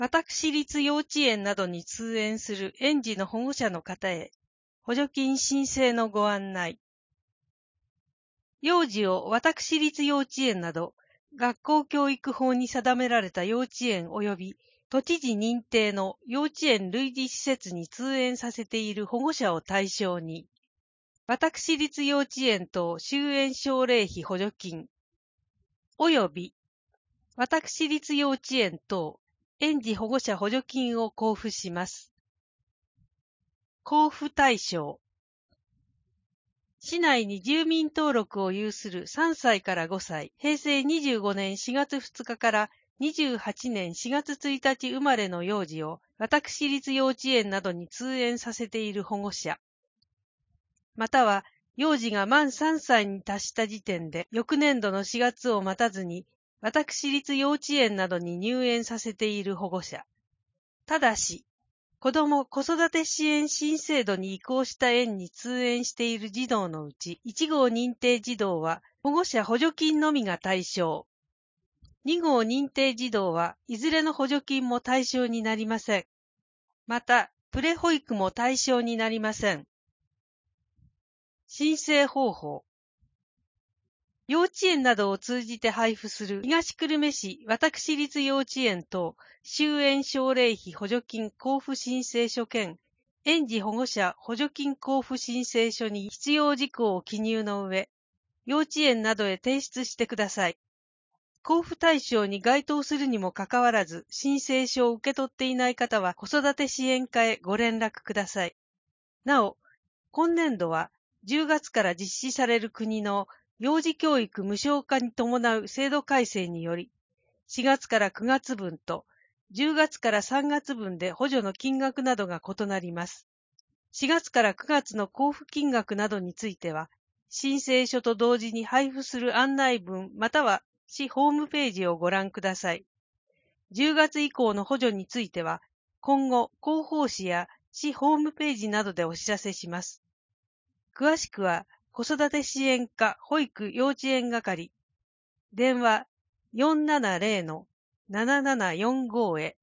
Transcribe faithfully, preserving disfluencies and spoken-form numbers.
私立幼稚園などに通園する園児の保護者の方へ、補助金申請のご案内。幼児を私立幼稚園など、学校教育法に定められた幼稚園及び都知事認定の幼稚園類似施設に通園させている保護者を対象に、私立幼稚園等終園奨励費補助金、及び私立幼稚園等園児保護者補助金を交付します。交付対象。市内に住民登録を有するさんさいからごさい、へいせいにじゅうごねんしがつふつかからにじゅうはちねんしがつついたち生まれの幼児を私立幼稚園などに通園させている保護者、または幼児が満さんさいに達した時点で翌年度のしがつを待たずに私立幼稚園などに入園させている保護者。ただし、子ども子育て支援新制度に移行した園に通園している児童のうちいちごう認定児童は保護者補助金のみが対象。にごう認定児童はいずれの補助金も対象になりません。また、プレ保育も対象になりません。申請方法。幼稚園などを通じて配布する東久留米市私立幼稚園等終園奨励費補助金交付申請書兼園児保護者補助金交付申請書に必要事項を記入の上、幼稚園などへ提出してください。交付対象に該当するにもかかわらず申請書を受け取っていない方は子育て支援課へご連絡ください。なお、今年度はじゅうがつから実施される国の幼児教育無償化に伴う制度改正により、しがつからくがつぶんとじゅうがつからさんがつぶんで補助の金額などが異なります。しがつからくがつの交付金額などについては、申請書と同時に配布する案内文または市ホームページをご覧ください。じゅうがつ以降の補助については、今後広報誌や市ホームページなどでお知らせします。詳しくは、子育て支援課保育幼稚園係、電話 よんななぜろのななななよんご へ。